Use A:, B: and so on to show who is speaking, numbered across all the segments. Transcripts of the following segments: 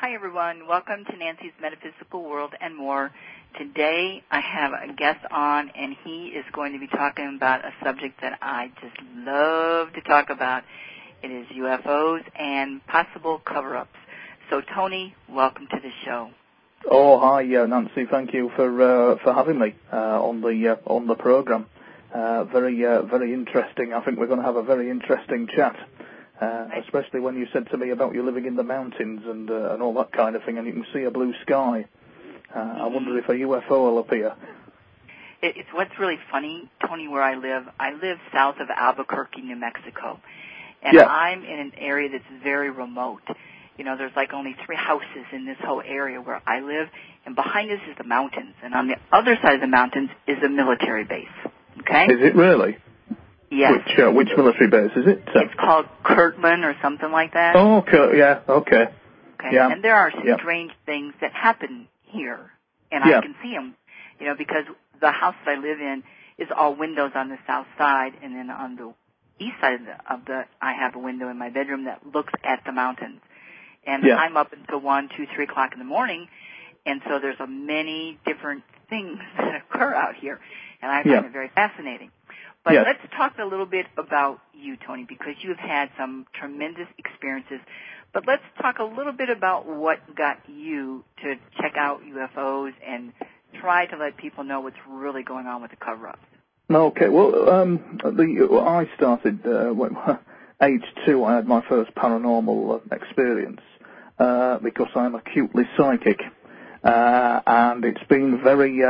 A: Hi, everyone. Welcome to Nancy's Metaphysical World and More. Today, I have a guest on, and he is going to be talking about a subject that I just love to talk about. It is UFOs and possible cover-ups. So, Tony, welcome to the show.
B: Oh, hi, Nancy. Thank you for having me on the program. Very interesting. I think we're going to have a very interesting chat. Especially when you said to me about you living in the mountains and all that kind of thing, and you can see a blue sky. I wonder if a UFO will appear.
A: It's what's really funny, Tony, where I live south of Albuquerque, New Mexico, and I'm in an area that's very remote. You know, there's like only 3 houses in this whole area where I live, and behind us is the mountains, and on the other side of the mountains is a military base. Okay?
B: Is it really?
A: Yes.
B: Which military base is it?
A: It's called Kirtland or something like that.
B: Oh, yeah, okay.
A: Yeah. And there are strange things that happen here, and I can see them, you know, because the house that I live in is all windows on the south side, and then on the east side I have a window in my bedroom that looks at the mountains. And I'm up until 1, 2, 3 o'clock in the morning, and so there's many different things that occur out here, and I find it very fascinating. But let's talk a little bit about you, Tony, because you've had some tremendous experiences. But let's talk a little bit about what got you to check out UFOs and try to let people know what's really going on with the cover-ups.
B: Okay, well, I started, age 2, I had my first paranormal experience because I'm acutely psychic. And it's been very...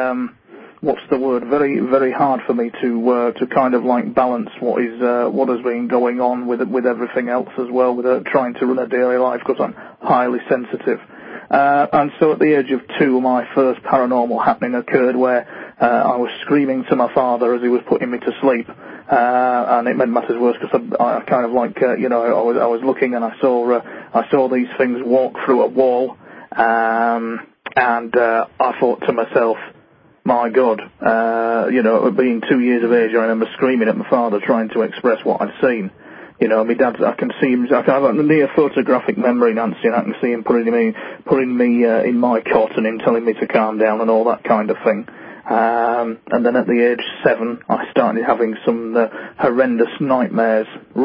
B: very, very hard for me to kind of like balance what has been going on with everything else as well, with trying to run a daily life because I'm highly sensitive. And so at the age of 2, my first paranormal happening occurred where I was screaming to my father as he was putting me to sleep, and it made matters worse because I kind of like I was looking and I saw these things walk through a wall, and I thought to myself, my God, being 2 years of age, I remember screaming at my father trying to express what I'd seen. You know, my dad, I can see him, I have a near photographic memory, Nancy, and I can see him putting me in my cot and him telling me to calm down and all that kind of thing. And then at the age 7, I started having some horrendous nightmares,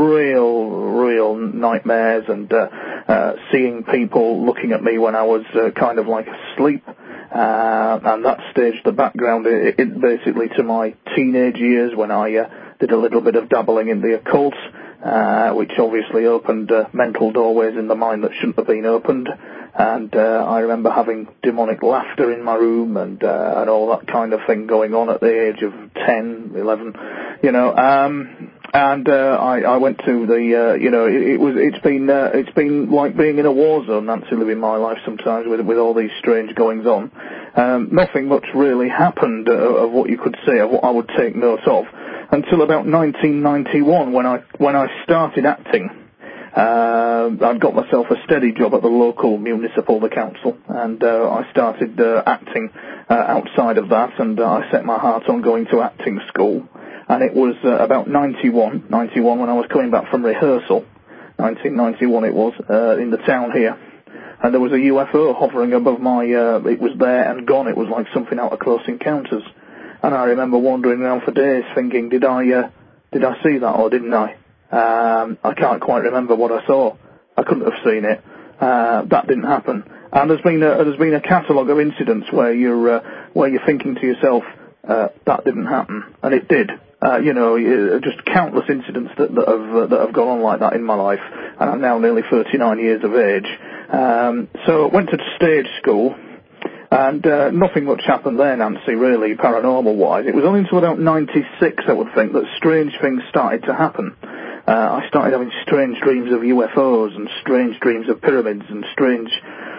B: real nightmares, and seeing people looking at me when I was kind of like asleep. And that staged the background it basically to my teenage years when I did a little bit of dabbling in the occult, which obviously opened mental doorways in the mind that shouldn't have been opened. And I remember having demonic laughter in my room and all that kind of thing going on at the age of 10, 11, you know. And I went to the, it's been like being in a war zone, Nancy, living my life sometimes with all these strange goings on. Nothing much really happened of what you could say, of what I would take note of, until about 1991 when I started acting. I'd got myself a steady job at the local municipal, the council, and I started acting outside of that, and I set my heart on going to acting school. And it was about 91 when I was coming back from rehearsal, 1991 it was, in the town here. And there was a UFO hovering above it was there and gone. It was like something out of Close Encounters. And I remember wandering around for days thinking, did I see that or didn't I? I can't quite remember what I saw. I couldn't have seen it. That didn't happen. And there's been a catalogue of incidents where you're thinking to yourself, that didn't happen, and it did. Just countless incidents that have gone on like that in my life, and I'm now nearly 39 years of age. So I went to stage school, and nothing much happened there, Nancy, really, paranormal-wise. It was only until about 96, I would think, that strange things started to happen. I started having strange dreams of UFOs and strange dreams of pyramids and strange,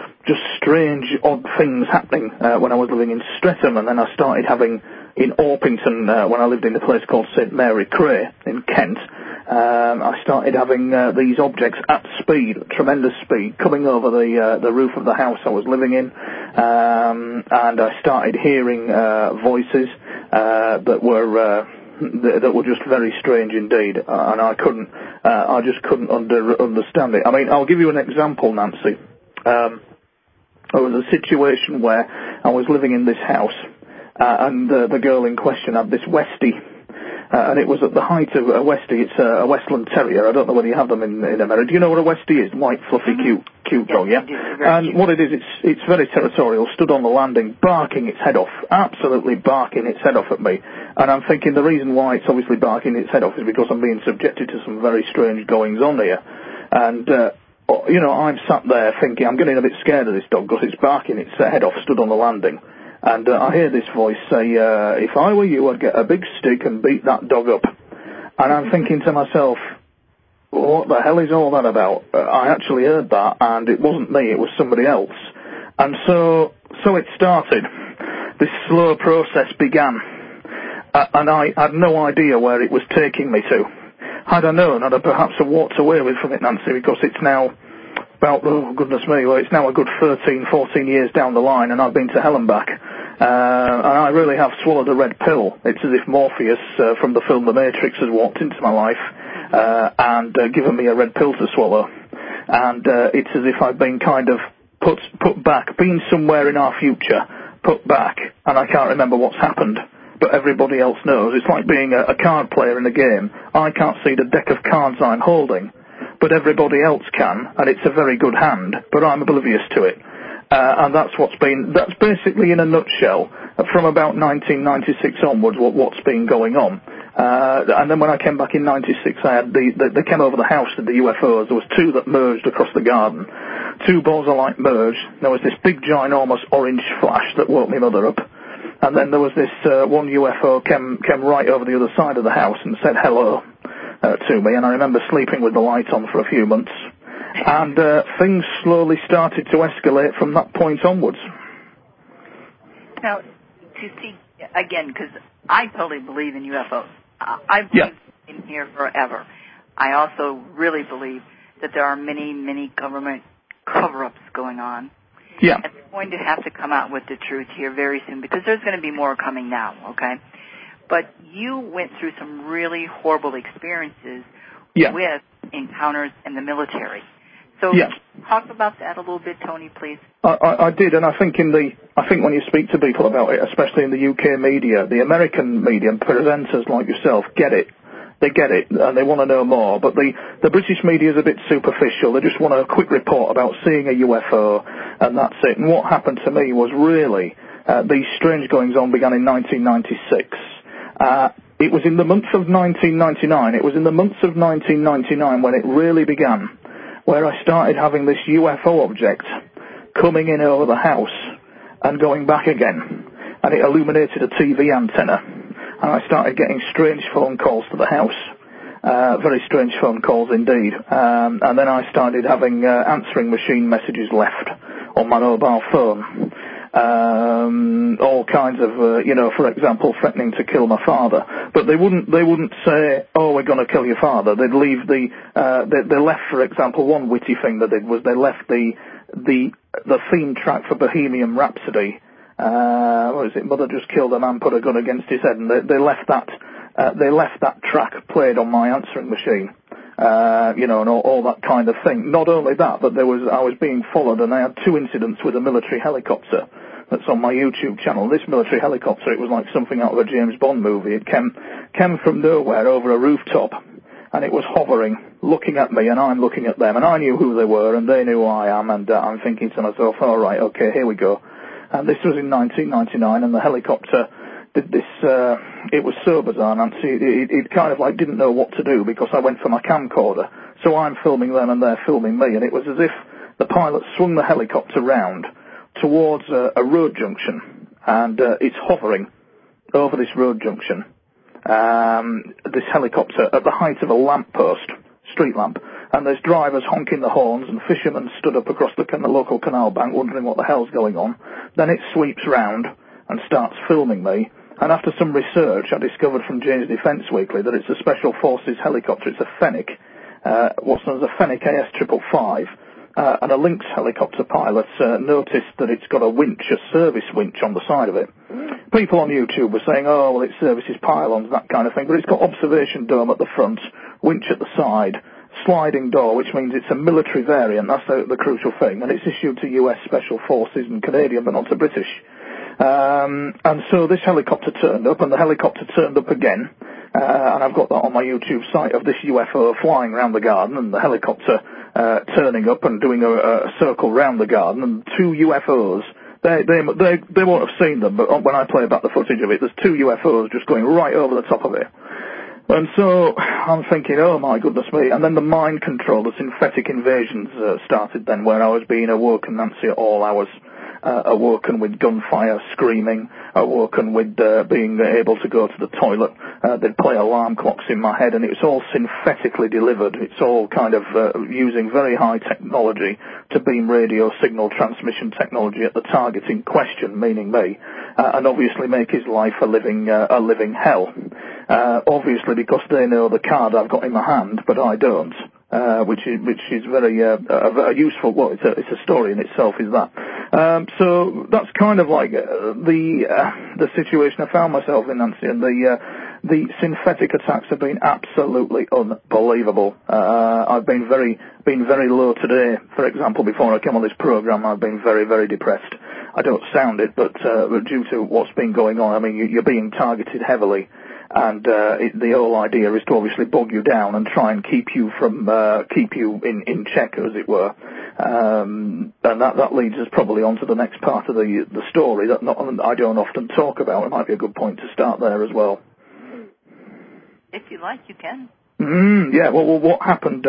B: odd things happening when I was living in Streatham, and then I started having in Orpington when I lived in a place called St Mary Cray in Kent. I started having these objects at speed, tremendous speed, coming over the roof of the house I was living in, and I started hearing voices that were just very strange indeed, and I just couldn't understand it. I mean, I'll give you an example, Nancy. There was a situation where I was living in this house, and the girl in question had this Westie, and it was at the height of a Westie. It's a Westland Terrier. I don't know whether you have them in America. Do you know what a Westie is? White, fluffy, cute dog, yeah? And what it is, it's very territorial, stood on the landing, barking its head off, absolutely barking its head off at me. And I'm thinking the reason why it's obviously barking its head off is because I'm being subjected to some very strange goings-on here. And, I'm sat there thinking, I'm getting a bit scared of this dog because it's barking its head off, stood on the landing. And I hear this voice say, if I were you, I'd get a big stick and beat that dog up. And I'm thinking to myself, what the hell is all that about? I actually heard that, and it wasn't me, it was somebody else. And so it started. This slow process began. And I had no idea where it was taking me to. Had I known, I'd have perhaps walked away from it, Nancy, because it's now about, oh goodness me, well, it's now a good 13, 14 years down the line, and I've been to hell and back. And I really have swallowed a red pill. It's as if Morpheus from the film The Matrix has walked into my life and given me a red pill to swallow. And it's as if I've been kind of put back, been somewhere in our future, put back, and I can't remember what's happened. But everybody else knows. It's like being a card player in a game. I can't see the deck of cards I'm holding, but everybody else can, and it's a very good hand, but I'm oblivious to it. And that's basically in a nutshell, from about 1996 onwards, what's been going on. And then when I came back in 96, I had they came over the house with the UFOs. There was two that merged across the garden. Two balls of light merged. There was this big, ginormous orange flash that woke my mother up. And then there was this one UFO came right over the other side of the house and said hello to me. And I remember sleeping with the light on for a few months. And things slowly started to escalate from that point onwards.
A: Now, to see, again, because I totally believe in UFOs. I've been in here forever. I also really believe that there are many, many government cover-ups going on.
B: Yeah.
A: And they're going to have to come out with the truth here very soon, because there's going to be more coming now, okay? But you went through some really horrible experiences with encounters in the military. So talk about that a little bit, Tony, please.
B: I did, and I think when you speak to people about it, especially in the UK media, the American media and presenters like yourself get it. They get it, and they want to know more, but the British media is a bit superficial. They just want a quick report about seeing a UFO, and that's it. And what happened to me was really, these strange goings-on began in 1996. It was in the month of 1999, when it really began, where I started having this UFO object coming in over the house and going back again, and it illuminated a TV antenna. And I started getting strange phone calls to the house, very strange phone calls indeed. And then I started having answering machine messages left on my mobile phone. All kinds of, for example, threatening to kill my father. But they wouldn't say, oh, we're going to kill your father. They'd leave they left, for example, one witty thing they did was they left the theme track for Bohemian Rhapsody. What is it? Mother just killed a man, put a gun against his head, and they left that track played on my answering machine, and all that kind of thing. Not only that, but I was being followed, and I had two incidents with a military helicopter that's on my YouTube channel. This military helicopter, it was like something out of a James Bond movie. It came from nowhere over a rooftop, and it was hovering, looking at me, and I'm looking at them, and I knew who they were, and they knew who I am, and I'm thinking to myself, all right, okay, here we go. And this was in 1999, and the helicopter did this, it was so bizarre, Nancy, it kind of like didn't know what to do, because I went for my camcorder. So I'm filming them and they're filming me, and it was as if the pilot swung the helicopter round towards a road junction, and it's hovering over this road junction. This helicopter at the height of a lamppost, street lamp, and there's drivers honking the horns, and fishermen stood up across the local canal bank wondering what the hell's going on. Then it sweeps round and starts filming me, and after some research I discovered from Jane's Defence Weekly that it's a Special Forces helicopter. It's a Fenwick, what's known as a Fenwick AS555, and a Lynx helicopter pilot noticed that it's got a winch, a service winch on the side of it. People on YouTube were saying, oh, well, it services pylons, that kind of thing, but it's got observation dome at the front, winch at the side, sliding door, which means it's a military variant. That's the crucial thing. And it's issued to US Special Forces and Canadian, but not to British. And so this helicopter turned up, and the helicopter turned up again. And I've got that on my YouTube site of this UFO flying around the garden, and the helicopter turning up and doing a circle round the garden, and two UFOs. They won't have seen them, but when I play back the footage of it, there's two UFOs just going right over the top of it. And so I'm thinking, oh my goodness me. And then the mind control, the synthetic invasions started then, where I was being awoken, Nancy, at all hours. Awoken with gunfire, screaming, awoken with being able to go to the toilet. They'd play alarm clocks in my head, and it was all synthetically delivered. It's all kind of using very high technology to beam radio signal transmission technology at the target in question, meaning me, and obviously make his life a living hell. Obviously because they know the card I've got in my hand, but I don't. Which is very useful. Well, it's a story in itself, is that. So that's kind of like the situation I found myself in, Nancy, and the synthetic attacks have been absolutely unbelievable. I've been very low today. For example, before I came on this program, I've been very, very depressed. I don't sound it, but due to what's been going on, I mean, you're being targeted heavily. And the whole idea is to obviously bog you down and try and keep you in check, as it were. And that leads us probably on to the next part of the story that I don't often talk about. It might be a good point to start there as well.
A: If you like, you can.
B: Yeah. Well, what happened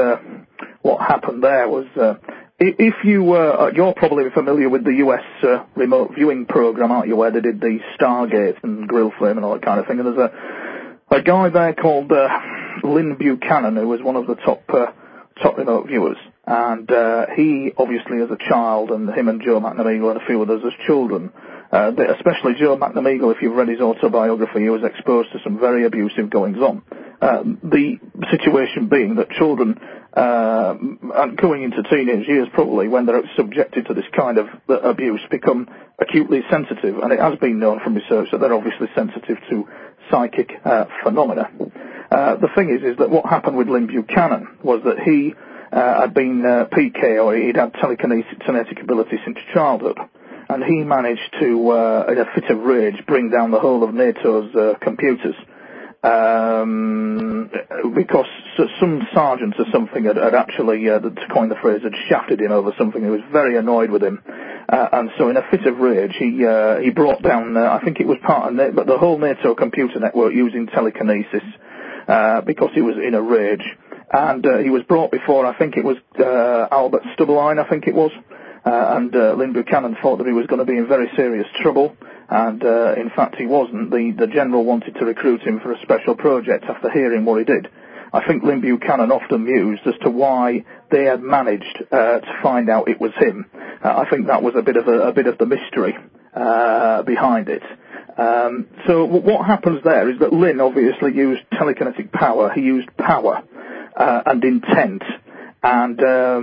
B: there was. If you're probably familiar with the US remote viewing program, aren't you, where they did the Stargate and Grill Flame and all that kind of thing. And there's a guy there called Lynn Buchanan, who was one of the top remote viewers. And he, obviously, as a child, and him and Joe McNamee and a few others as children, especially Joe McNamee, if you've read his autobiography, he was exposed to some very abusive goings-on. The situation being that children, and going into teenage years probably, when they're subjected to this kind of abuse, become acutely sensitive, and it has been known from research that they're obviously sensitive to psychic phenomena. The thing is that what happened with Lynn Buchanan was that he had been PK, or he'd had telekinetic ability since childhood, and he managed to, in a fit of rage, bring down the whole of NATO's computers. Because some sergeant or something had actually, to coin the phrase, had shafted him over something. He was very annoyed with him. And so in a fit of rage, he brought down, I think it was part of but the whole NATO computer network using telekinesis, because he was in a rage. And he was brought before, I think it was Albert Stubbeline, I think it was. And Lynn Buchanan thought that he was going to be in very serious trouble, and in fact he wasn't. The general wanted to recruit him for a special project after hearing what he did. I think Lynn Buchanan often mused as to why they had managed to find out it was him. I think that was a bit of the mystery behind it. So what happens there is that Lynn obviously used telekinetic power. He used power and intent. And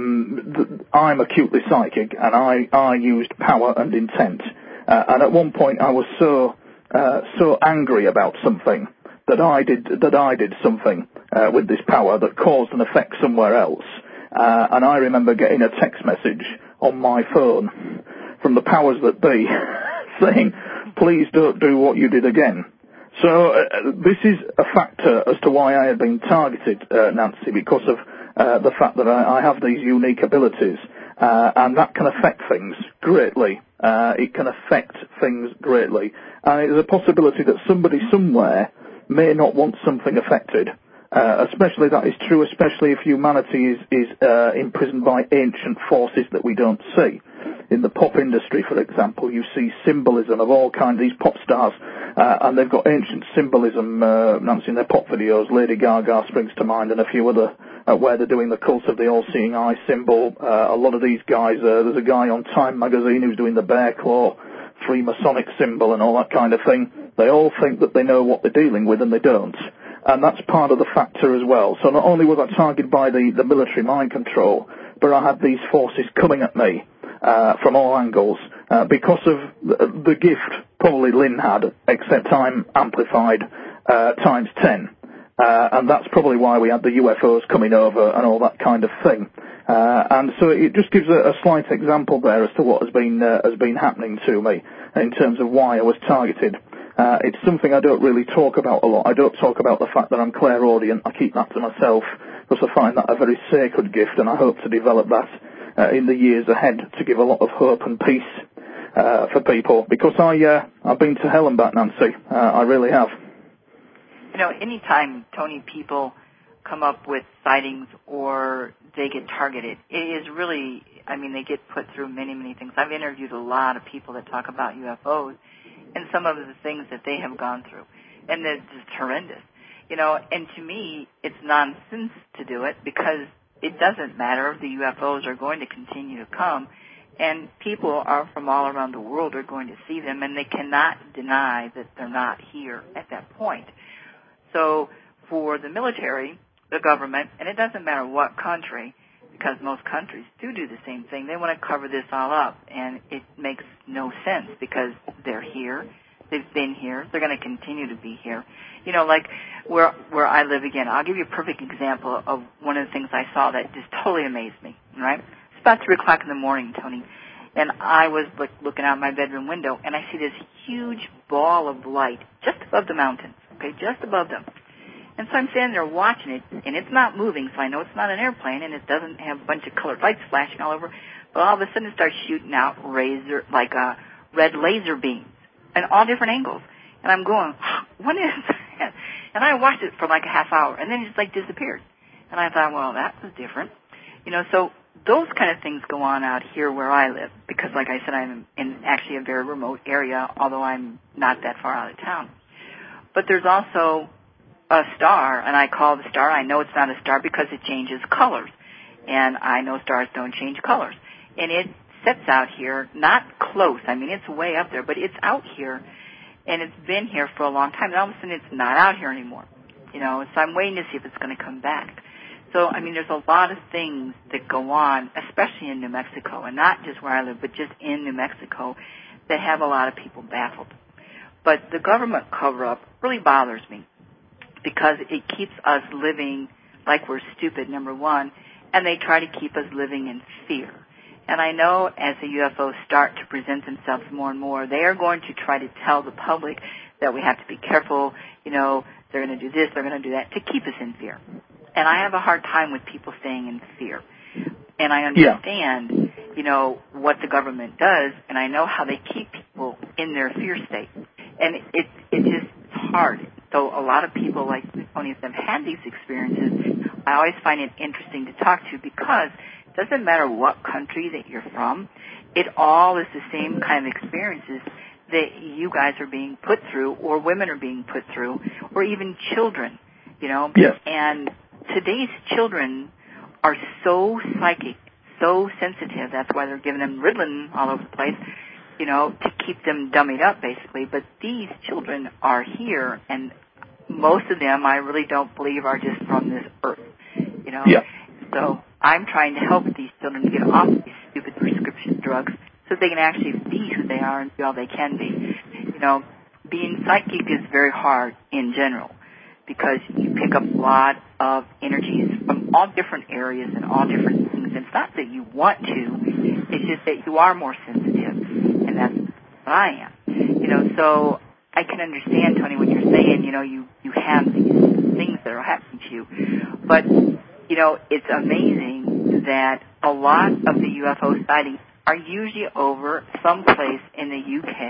B: I'm acutely psychic, and I used power and intent. And at one point, I was so angry about something that I did something with this power that caused an effect somewhere else. And I remember getting a text message on my phone from the powers that be saying, "Please don't do what you did again." So this is a factor as to why I had been targeted, Nancy, because of the fact that I have these unique abilities, and that can affect things greatly. It can affect things greatly. And there's a possibility that somebody somewhere may not want something affected. Especially that is true, especially if humanity is imprisoned by ancient forces that we don't see. In the pop industry, for example, you see symbolism of all kinds, these pop stars, and they've got ancient symbolism, Nancy, in their pop videos. Lady Gaga springs to mind, and a few other, where they're doing the cult of the all-seeing eye symbol. A lot of these guys, there's a guy on Time magazine who's doing the bear claw, Freemasonic symbol and all that kind of thing. They all think that they know what they're dealing with, and they don't. And that's part of the factor as well. So not only was I targeted by the military mind control, but I had these forces coming at me from all angles because of the gift probably Lynn had, except I'm amplified times 10. And that's probably why we had the UFOs coming over and all that kind of thing. And so it just gives a slight example there as to what has been happening to me in terms of why I was targeted. It's something I don't really talk about a lot. I don't talk about the fact that I'm clairaudient. I keep that to myself because I find that a very sacred gift, and I hope to develop that in the years ahead to give a lot of hope and peace for people. Because I've been to hell and back, Nancy. I really have.
A: You know, anytime, Tony, people come up with sightings or they get targeted, it is really, I mean, they get put through many, many things. I've interviewed a lot of people that talk about UFOs and some of the things that they have gone through, and it's just horrendous. You know, and to me, it's nonsense to do it because it doesn't matter. The UFOs are going to continue to come, and people are from all around the world are going to see them, and they cannot deny that they're not here at that point. So for the military, the government, and it doesn't matter what country, because most countries do the same thing, they want to cover this all up, and it makes no sense because they're here, they've been here, they're going to continue to be here. You know, like where I live again, I'll give you a perfect example of one of the things I saw that just totally amazed me, right? It's about 3 o'clock in the morning, Tony, and I was looking out my bedroom window, and I see this huge ball of light just above the mountains, okay, just above them. And so I'm standing there watching it, and it's not moving, so I know it's not an airplane, and it doesn't have a bunch of colored lights flashing all over. But all of a sudden it starts shooting out red laser beams in all different angles. And I'm going, what is that? And I watched it for like a half hour, and then it just disappeared. And I thought, well, that was different. You know, so those kind of things go on out here where I live, because like I said, I'm in actually a very remote area, although I'm not that far out of town. But there's also a star, and I call the star. I know it's not a star because it changes colors, and I know stars don't change colors. And it sits out here, not close. I mean, it's way up there, but it's out here, and it's been here for a long time. And all of a sudden, it's not out here anymore. You know, so I'm waiting to see if it's going to come back. So, I mean, there's a lot of things that go on, especially in New Mexico, and not just where I live, but just in New Mexico, that have a lot of people baffled. But the government cover-up really bothers me, because it keeps us living like we're stupid, number one, and they try to keep us living in fear. And I know as the UFOs start to present themselves more and more, they are going to try to tell the public that we have to be careful, you know, they're going to do this, they're going to do that, to keep us in fear. And I have a hard time with people staying in fear. And I understand, you know, what the government does, and I know how they keep people in their fear state. And it's hard. So a lot of people like Tony have had these experiences. I always find it interesting to talk to, because it doesn't matter what country that you're from, it all is the same kind of experiences that you guys are being put through, or women are being put through, or even children, you know.
B: Yes.
A: And today's children are so psychic, so sensitive. That's why they're giving them Ritalin all over the place, you know, to keep them dummied up, basically. But these children are here, and most of them, I really don't believe, are just from this earth, you know.
B: Yeah.
A: So I'm trying to help these children to get off these stupid prescription drugs so they can actually be who they are and be all they can be. You know, being psychic is very hard in general, because you pick up a lot of energies from all different areas and all different things. It's not that you want to, it's just that you are more sensitive, and that's what I am. You know, so I can understand, Tony, what you're saying. You know, you have these things that are happening to you. But, you know, it's amazing that a lot of the UFO sightings are usually over someplace in the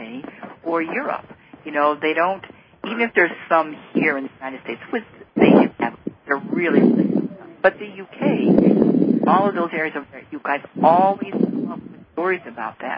A: UK or Europe. You know, they don't, even if there's some here in the United States, which they have, they're really, but the UK, all of those areas over there, you guys always come up with stories about that.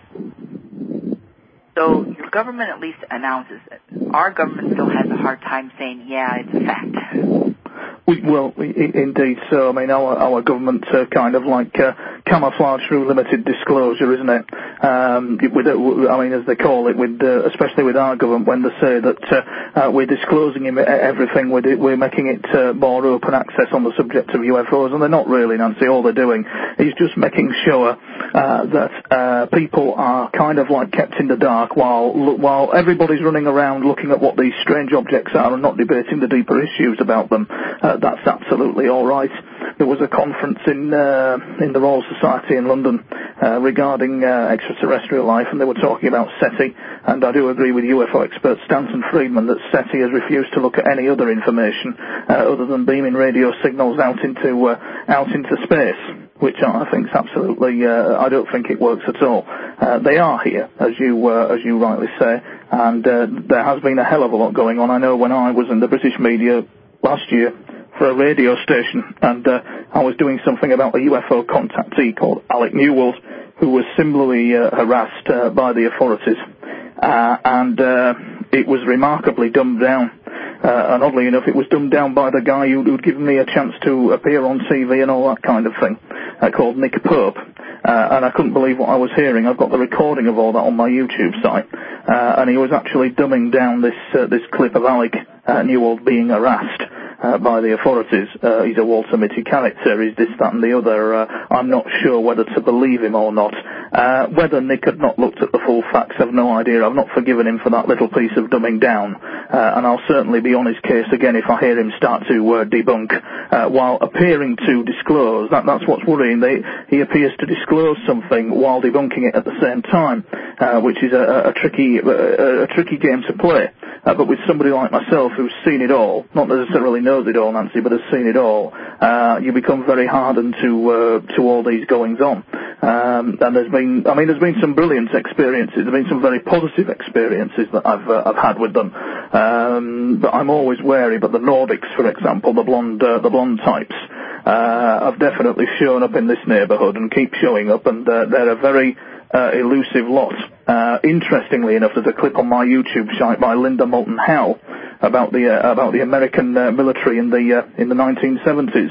A: So your government at least announces it. Our government still has a hard time saying, yeah, it's a fact.
B: Well, indeed so. I mean, our government kind of like camouflage through limited disclosure, isn't it? I mean, as they call it, especially with our government, when they say that we're disclosing everything, we're making it more open access on the subject of UFOs, and they're not really, Nancy. All they're doing is just making sure that people are kind of like kept in the dark while everybody's running around looking at what these strange objects are and not debating the deeper issues about them. That's absolutely all right. There was a conference in the Royal Society in London regarding extraterrestrial life, and they were talking about SETI, and I do agree with UFO expert Stanton Friedman that SETI has refused to look at any other information other than beaming radio signals out into space, which I think is absolutely, I don't think it works at all. They are here, as you rightly say, and there has been a hell of a lot going on. I know when I was in the British media last year for a radio station, and I was doing something about a UFO contactee called Alec Newell, who was similarly harassed by the authorities, and it was remarkably dumbed down. And oddly enough, it was dumbed down by the guy who'd given me a chance to appear on TV and all that kind of thing, called Nick Pope. And I couldn't believe what I was hearing. I've got the recording of all that on my YouTube site. And he was actually dumbing down this clip of Alec Newell being harassed by the authorities. He's a Walter Mitty character, he's this, that and the other. I'm not sure whether to believe him or not. Whether Nick had not looked at the full facts, I've no idea. I've not forgiven him for that little piece of dumbing down. And I'll certainly be on his case again if I hear him start to debunk while appearing to disclose. That's what's worrying. He appears to disclose something while debunking it at the same time, which is a tricky game to play. But with somebody like myself who's seen it all, not necessarily knows it all, Nancy, but has seen it all, you become very hardened to all these goings on. And there's been some brilliant experiences. There's been some very positive experiences that I've had with them. But I'm always wary. But the Nordics, for example, the blonde types, have definitely shown up in this neighbourhood and keep showing up, and they're a very elusive lot. Interestingly enough, there's a clip on my YouTube site by Linda Moulton Howe about the American military in the 1970s.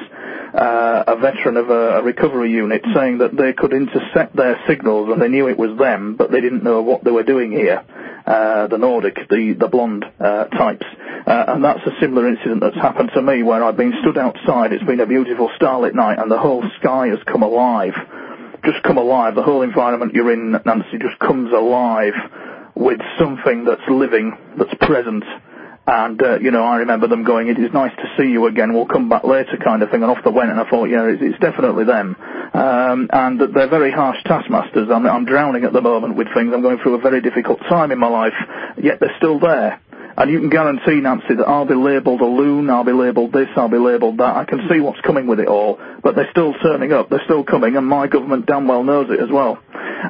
B: A veteran of a recovery unit saying that they could intercept their signals and they knew it was them, but they didn't know what they were doing here. The Nordic, the blonde types. And that's a similar incident that's happened to me where I've been stood outside. It's been a beautiful starlit night and the whole sky has come alive. Just come alive. The whole environment you're in, Nancy, just comes alive with something that's living, that's present. And, I remember them going, it is nice to see you again, we'll come back later kind of thing, and off they went, and I thought, yeah, it's definitely them. And they're very harsh taskmasters. I'm drowning at the moment with things. I'm going through a very difficult time in my life, yet they're still there. And you can guarantee, Nancy, that I'll be labelled a loon, I'll be labelled this, I'll be labelled that. I can see what's coming with it all, but they're still turning up, they're still coming, and my government damn well knows it as well.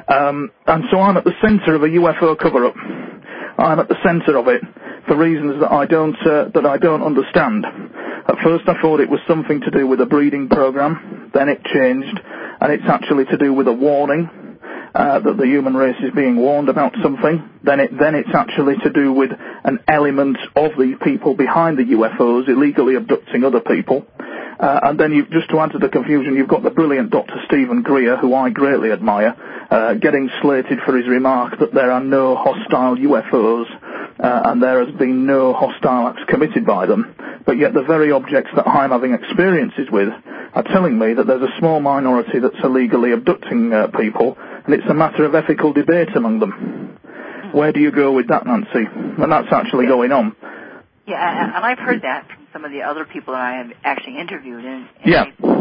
B: And so I'm at the centre of a UFO cover-up. I'm at the centre of it for reasons that I don't understand. At first I thought it was something to do with a breeding program, then it changed, and it's actually to do with a warning. That the human race is being warned about something, then it's actually to do with an element of the people behind the UFOs illegally abducting other people. And then just to add to the confusion, you've got the brilliant Dr. Stephen Greer, who I greatly admire, getting slated for his remark that there are no hostile UFOs, and there has been no hostile acts committed by them. But yet the very objects that I'm having experiences with are telling me that there's a small minority that's illegally abducting people, and it's a matter of ethical debate among them. Where do you go with that, Nancy? And that's actually going on.
A: Yeah, and I've heard that from some of the other people that I have actually interviewed, and
B: yeah.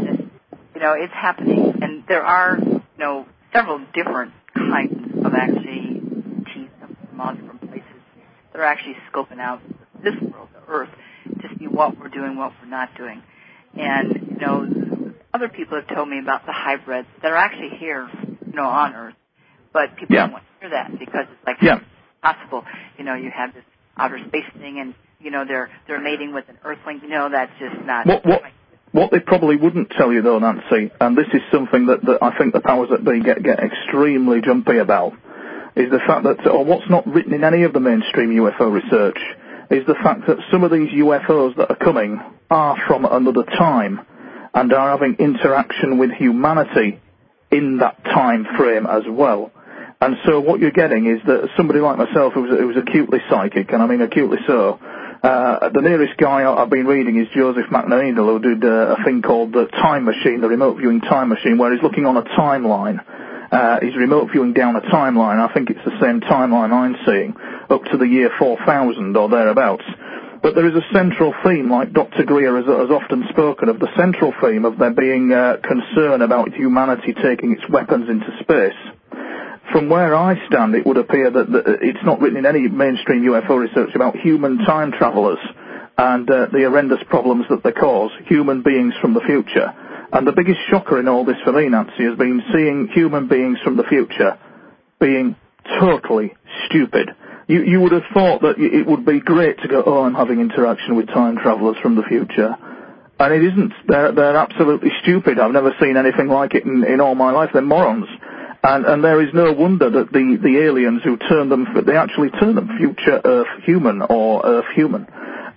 A: It's happening, and there are, several different kinds of actually teams from all different places that are actually scoping out this world, the Earth, to see what we're doing, what we're not doing. And, other people have told me about the hybrids that are actually here, on Earth, but people don't want to hear that because it's like possible. You have this outer space thing, and they're mating with an Earthling. That's just not.
B: What they probably wouldn't tell you, though, Nancy, and this is something that I think the powers that be get extremely jumpy about, is the fact that, or what's not written in any of the mainstream UFO research, is the fact that some of these UFOs that are coming are from another time and are having interaction with humanity in that time frame as well. And so what you're getting is that somebody like myself who's acutely psychic, and I mean acutely so, the nearest guy I've been reading is Joseph McNeil, who did a thing called the Time Machine, the remote viewing time machine, where he's looking on a timeline He's remote viewing down a timeline. I think it's the same timeline I'm seeing, up to the year 4000 or thereabouts. But there is a central theme, like Dr. Greer has often spoken of, the central theme of there being concern about humanity taking its weapons into space. From where I stand, it would appear that it's not written in any mainstream UFO research about human time travelers and the horrendous problems that they cause, human beings from the future. And the biggest shocker in all this for me, Nancy, has been seeing human beings from the future being totally stupid. You would have thought that it would be great to go, oh, I'm having interaction with time travelers from the future. And it isn't. They're absolutely stupid. I've never seen anything like it in all my life. They're morons. And there is no wonder that the aliens who they actually turn them future Earth human or Earth human.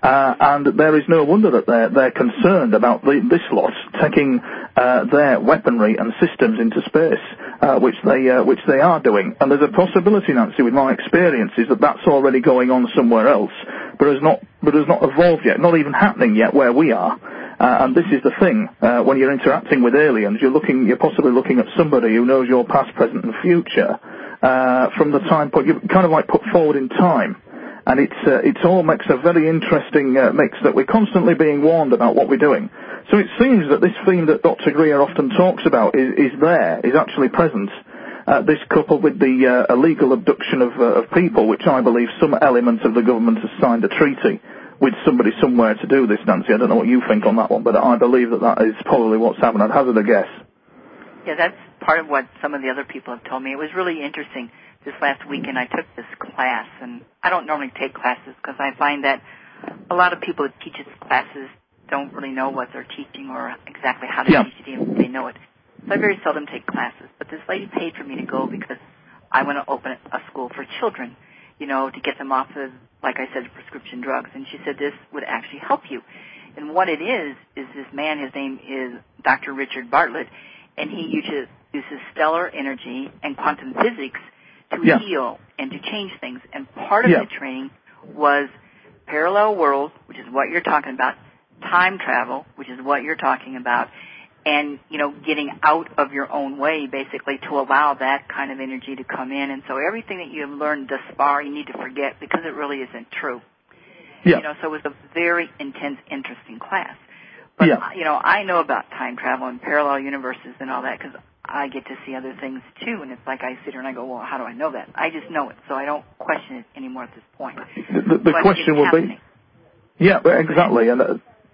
B: And there is no wonder that they're concerned about this lot taking their weaponry and systems into space, which they are doing. And there's a possibility, Nancy, with my experiences, that that's already going on somewhere else, but has not evolved yet, not even happening yet where we are. And this is the thing: when you're interacting with aliens, you're possibly looking at somebody who knows your past, present, and future from the time point you kind of like put forward in time. And it all makes a very interesting mix that we're constantly being warned about what we're doing. So it seems that this theme that Dr. Greer often talks about is actually present. This coupled with the illegal abduction of people, which I believe some element of the government has signed a treaty with somebody somewhere to do this, Nancy. I don't know what you think on that one, but I believe that is probably what's happened. I'd hazard a guess.
A: Yeah, that's part of what some of the other people have told me. It was really interesting. This last weekend I took this class, and I don't normally take classes because I find that a lot of people who teach these classes don't really know what they're teaching or exactly how to teach it if they know it. So I very seldom take classes. But this lady paid for me to go because I want to open a school for children, to get them off of, like I said, prescription drugs. And she said this would actually help you. And what it is this man, his name is Dr. Richard Bartlett, and he uses stellar energy and quantum physics to heal and to change things. And part of the training was parallel worlds, which is what you're talking about, time travel, which is what you're talking about, and, getting out of your own way, basically, to allow that kind of energy to come in. And so everything that you have learned thus far, you need to forget because it really isn't true. Yeah. So it was a very intense, interesting class. But, I know about time travel and parallel universes and all that because I get to see other things, too, and it's like I sit here and I go, well, how do I know that? I just know it, so I don't question it anymore at this point.
B: The question will be... Yeah, exactly, and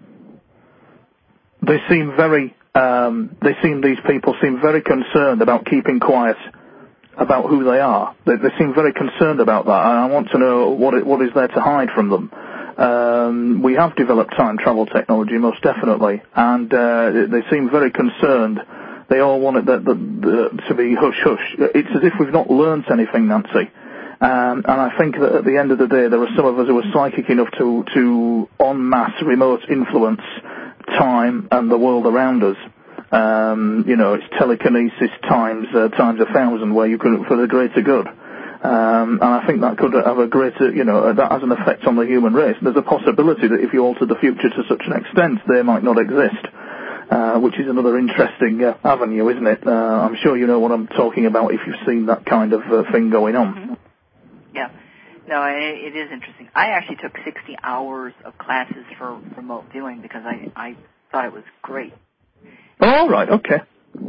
B: these people seem very concerned about keeping quiet about who they are. They seem very concerned about that, and I want to know what is there to hide from them. We have developed time travel technology, most definitely, and they seem very concerned. They all want it to be hush-hush. It's as if we've not learnt anything, Nancy. And I think that at the end of the day, there are some of us who are psychic enough to en masse remote influence time and the world around us. It's telekinesis times 1,000, where you could, for the greater good. And I think that could have a greater, that has an effect on the human race. There's a possibility that if you alter the future to such an extent, they might not exist. Which is another interesting avenue, isn't it? I'm sure you know what I'm talking about if you've seen that kind of thing going on.
A: Mm-hmm. Yeah. No, it is interesting. I actually took 60 hours of classes for remote viewing because I thought it was great.
B: Oh, right, okay.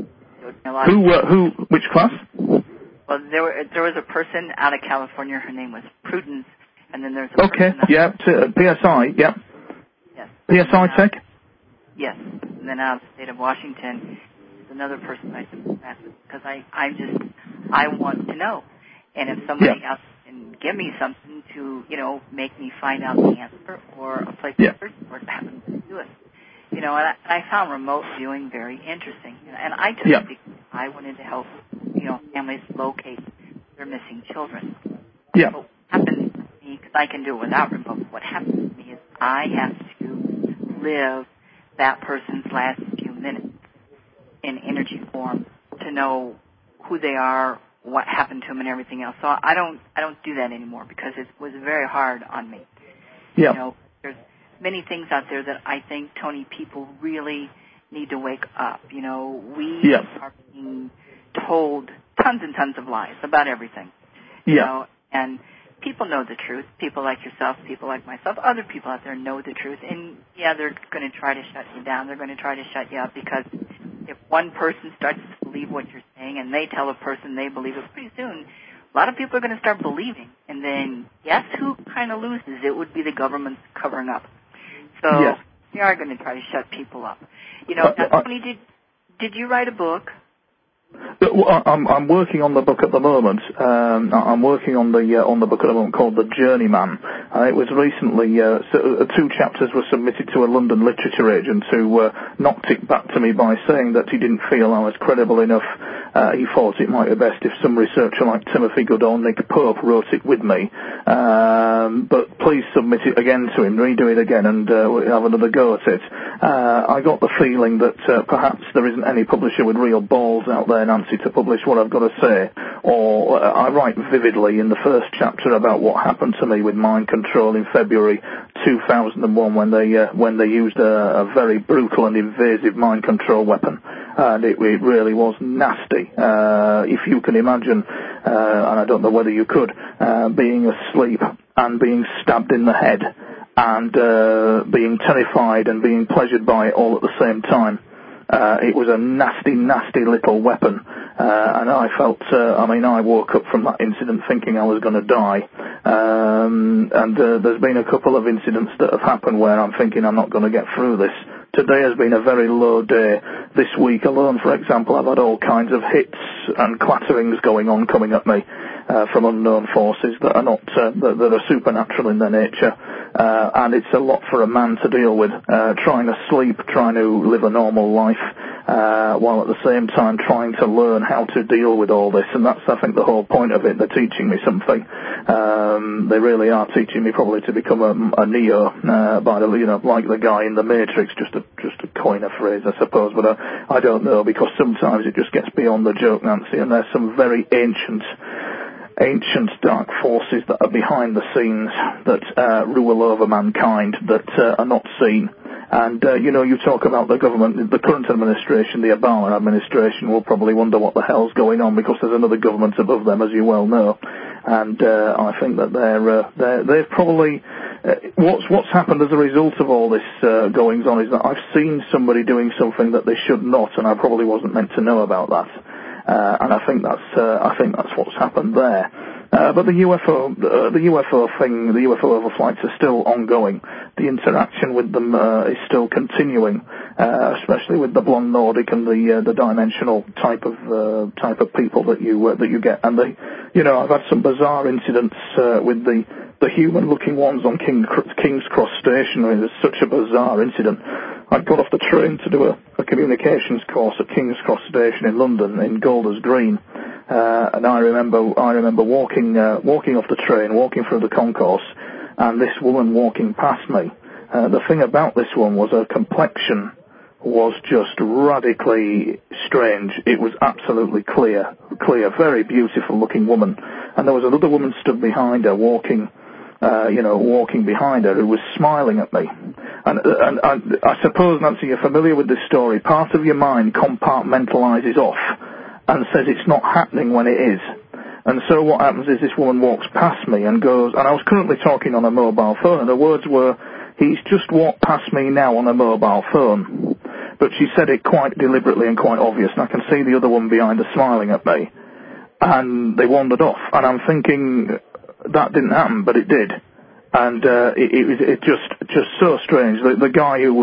B: Which class?
A: Well, there was a person out of California. Her name was Prudence, and then there's a
B: person... PSI, yeah.
A: Yes.
B: PSI Tech?
A: Yes. And then out of the state of Washington, there's another person I took class with because I want to know. And if somebody else can give me something to, make me find out the answer or a place to search for it, happens to do it. And I found remote viewing very interesting. And I took it because I wanted to help, families locate their missing children.
B: Yeah.
A: But what happens to me, because I can do it without remote, what happens to me is I have to live that person's last few minutes in energy form to know who they are, what happened to them, and everything else. So I don't do that anymore because it was very hard on me.
B: Yeah.
A: There's many things out there that I think, Tony, people really need to wake up. We are being told tons and tons of lies about everything.
B: Yeah.
A: You know, and people know the truth. People like yourself, people like myself, other people out there know the truth. And, yeah, they're going to try to shut you down. They're going to try to shut you up because if one person starts to believe what you're saying and they tell a person they believe it, pretty soon a lot of people are going to start believing. And then guess who kind of loses? It would be the government covering up. So
B: yes.
A: They are going to try to shut people up. You know, Tony, did you write a book?
B: Well, I'm working on the book at the moment. I'm working on the book at the moment called The Journeyman. It was recently 2 chapters were submitted to a London literature agent who knocked it back to me by saying that he didn't feel I was credible enough. He thought it might be best if some researcher like Timothy Goodall or Nick Pope wrote it with me. But please submit it again to him, redo it again, and have another go at it. I got the feeling that perhaps there isn't any publisher with real balls out there, Nancy, to publish what I've got to say. Or I write vividly in the first chapter about what happened to me with mind control in February 2001 when they used a very brutal and invasive mind control weapon. And it really was nasty. If you can imagine, and I don't know whether you could, being asleep and being stabbed in the head and being terrified and being pleasured by it all at the same time. It was a nasty, nasty little weapon, and I felt, I woke up from that incident thinking I was going to die, and there's been a couple of incidents that have happened where I'm thinking I'm not going to get through this. Today has been a very low day. This week alone, for example, I've had all kinds of hits and clatterings coming at me from unknown forces that are not that are supernatural in their nature, and it's a lot for a man to deal with. Trying to sleep, trying to live a normal life, while at the same time trying to learn how to deal with all this. And that's, I think, the whole point of it. They're teaching me something. They really are teaching me probably to become a Neo, like the guy in the Matrix, just to coin a phrase, I suppose. But I don't know, because sometimes it just gets beyond the joke, Nancy, and there's some very ancient dark forces that are behind the scenes that rule over mankind that are not seen. And, you talk about the government, the current administration, the Obama administration, will probably wonder what the hell's going on because there's another government above them, as you well know. And I think that they've probably... what's happened as a result of all this goings on is that I've seen somebody doing something that they should not, and I probably wasn't meant to know about that. And I think that's what's happened there. But the UFO thing, the UFO overflights are still ongoing. The interaction with them is still continuing, especially with the blonde Nordic and the dimensional type of people that you get. And I've had some bizarre incidents with the human-looking ones on King's Cross Station. It was such a bizarre incident. I got off the train to do a communications course at King's Cross Station in London, in Golders Green, and I remember walking off the train, walking through the concourse, and this woman walking past me. The thing about this one was her complexion was just radically strange. It was absolutely clear, very beautiful looking woman, and there was another woman stood behind her walking behind her, who was smiling at me. And I suppose, Nancy, you're familiar with this story. Part of your mind compartmentalizes off and says it's not happening when it is. And so what happens is this woman walks past me and goes, and I was currently talking on a mobile phone, and the words were, "He's just walked past me now on a mobile phone." But she said it quite deliberately and quite obvious, and I can see the other one behind her smiling at me. And they wandered off, and I'm thinking, that didn't happen, but it did. And it just so strange. The guy who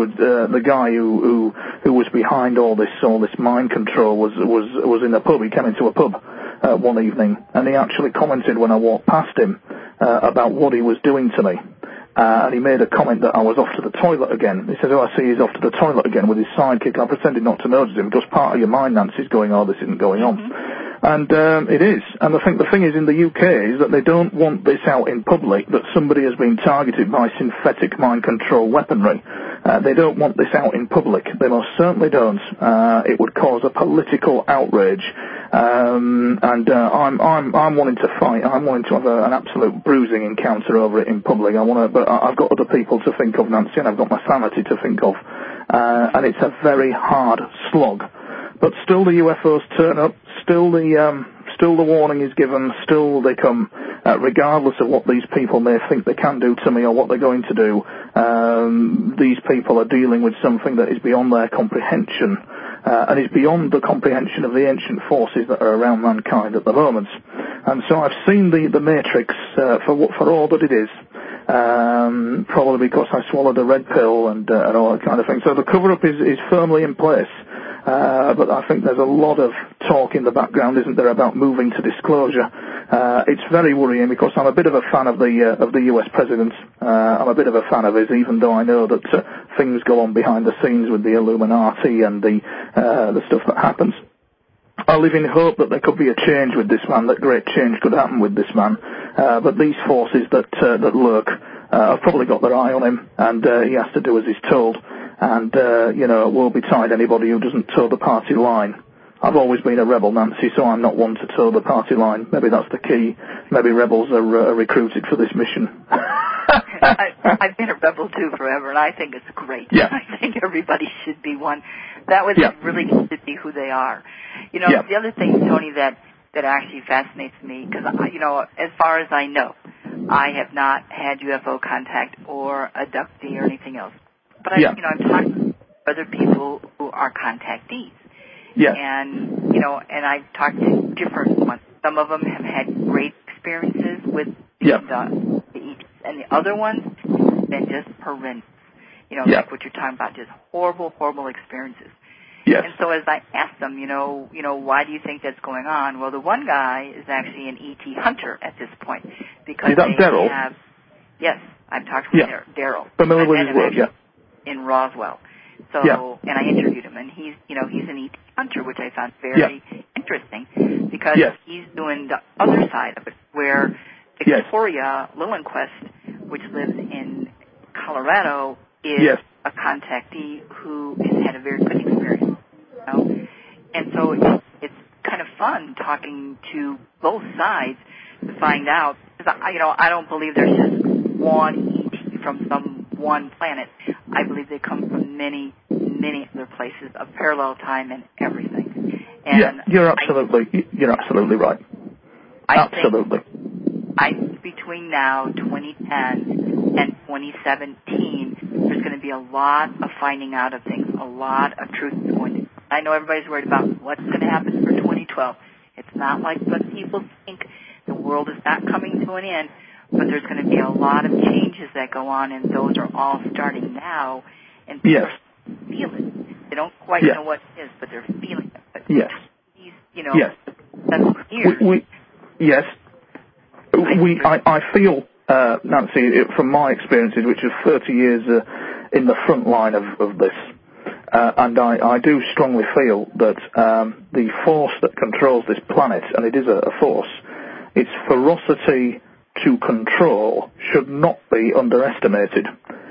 B: was behind all this mind control was in a pub. He came into a pub one evening, and he actually commented when I walked past him about what he was doing to me. And he made a comment that I was off to the toilet again. He said, "Oh, I see he's off to the toilet again with his sidekick." I pretended not to notice him because part of your mind, Nancy, is going, "Oh, this isn't going on." And it is. And I think the thing is in the UK is that they don't want this out in public, that somebody has been targeted by synthetic mind control weaponry. They don't want this out in public. They most certainly don't. It would cause a political outrage. I'm wanting to fight. I'm wanting to have an absolute bruising encounter over it in public. But I've got other people to think of, Nancy, and I've got my sanity to think of. And it's a very hard slog. But still the UFOs turn up, still the still the warning is given, still they come, regardless of what these people may think they can do to me or what they're going to do. These people are dealing with something that is beyond their comprehension, and is beyond the comprehension of the ancient forces that are around mankind at the moment. And so I've seen the Matrix for all that it is. Probably because I swallowed a red pill and all that kind of thing. So the cover-up is firmly in place. But I think there's a lot of talk in the background, isn't there, about moving to disclosure. It's very worrying because I'm a bit of a fan of the US president. I'm a bit of a fan of his, even though I know that things go on behind the scenes with the Illuminati and the stuff that happens. I live in hope that there could be a change with this man, that great change could happen with this man. But these forces that lurk have probably got their eye on him, and he has to do as he's told. And, woe betide anybody who doesn't toe the party line. I've always been a rebel, Nancy, so I'm not one to toe the party line. Maybe that's the key. Maybe rebels are recruited for this mission.
A: I've been a rebel, too, forever, and I think it's great.
B: Yeah.
A: I think everybody should be one. That would really get to be who they are. The other thing, Tony, that actually fascinates me, because, as far as I know, I have not had UFO contact or abductee or anything else. But I've talked to other people who are contactees.
B: Yeah.
A: And, and I've talked to different ones. Some of them have had great experiences with the ETs, and the other ones have been just horrendous. Like what you're talking about, just horrible, horrible experiences.
B: Yes.
A: And so as I asked them, why do you think that's going on? Well, the one guy is actually an ET hunter at this point. Because
B: is that Daryl?
A: Yes, I've talked with Daryl.
B: Familiar with his work,
A: in Roswell. So, and I interviewed him, and he's an ET hunter, which I found very interesting, because he's doing the other side of it, where Victoria Lillenquist, which lives in Colorado, is a contactee who has had a very good experience. And so it's kind of fun talking to both sides to find out, because I don't believe there's just one ET from some one planet. I believe they come from many, many other places of parallel time and everything. And
B: you're absolutely right. Absolutely.
A: I think between now, 2010 and 2017, there's going to be a lot of finding out of things. A lot of truth is going to. I know everybody's worried about what's going to happen for 2012. It's not like what people think. The world is not coming to an end. But there's going to be a lot of changes that go on, and those are all starting now. And people feel it. They don't quite know what it is, but they're feeling it. But
B: I feel, Nancy, from my experiences, which is 30 years in the front line of this, and I do strongly feel that the force that controls this planet, and it is a force, its ferocity to control should not be underestimated.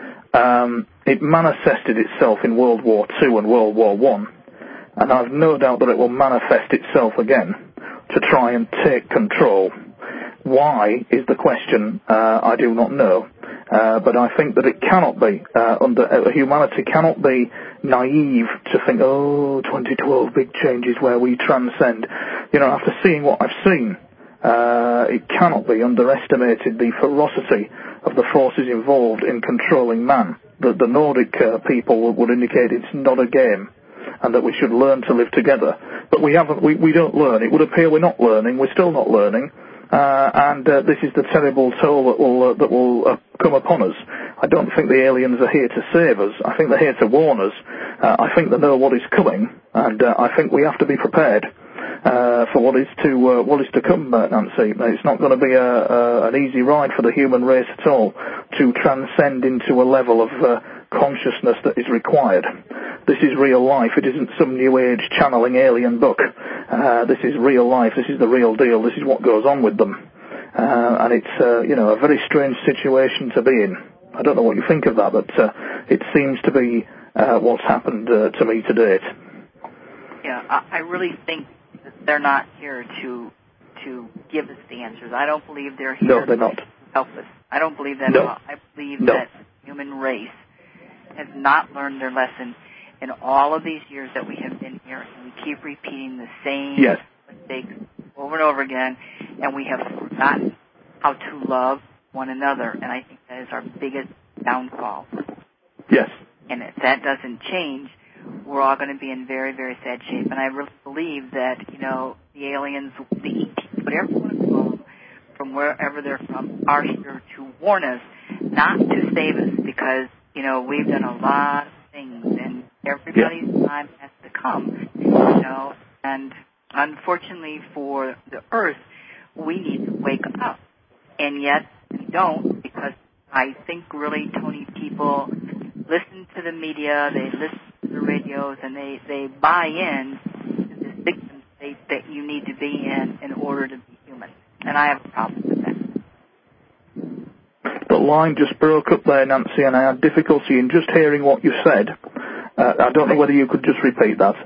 B: It manifested itself in World War II and World War I, and I've no doubt that it will manifest itself again to try and take control. Why is the question? I do not know. But I think that it cannot be, humanity cannot be naive to think, 2012, big changes where we transcend. After seeing what I've seen, it cannot be underestimated, the ferocity of the forces involved in controlling man. The Nordic people would indicate it's not a game, and that we should learn to live together. But we don't learn. It would appear we're not learning. We're still not learning. And this is the terrible toll that will come upon us. I don't think the aliens are here to save us. I think they're here to warn us. I think they know what is coming, and I think we have to be prepared for what is to come, Nancy. It's not going to be an easy ride for the human race at all to transcend into a level of consciousness that is required. This is real life. It isn't some new age channeling alien book. This is real life. This is the real deal. This is what goes on with them. And it's, a very strange situation to be in. I don't know what you think of that, but it seems to be what's happened to me to date.
A: Yeah, I really think that they're not here to give us the answers. I don't believe they're here
B: they're not.
A: to help us. I don't believe that at all. I believe that the human race has not learned their lesson in all of these years that we have been here, and we keep repeating the same mistakes over and over again, and we have forgotten how to love one another, and I think that is our biggest downfall.
B: Yes.
A: And if that doesn't change, we're all going to be in very, very sad shape. And I really believe that, the aliens, the ET, whatever you want to call them, from wherever they're from, are here to warn us, not to save us, because, we've done a lot of things, and everybody's time has to come, and unfortunately for the Earth, we need to wake up. And yet we don't, because I think really, Tony, people listen to the media, they listen to the radios, and they buy in to this victim state that you need to be in order to be human. And I have a problem with that.
B: The line just broke up there, Nancy, and I had difficulty in just hearing what you said. I don't know whether you could just repeat that.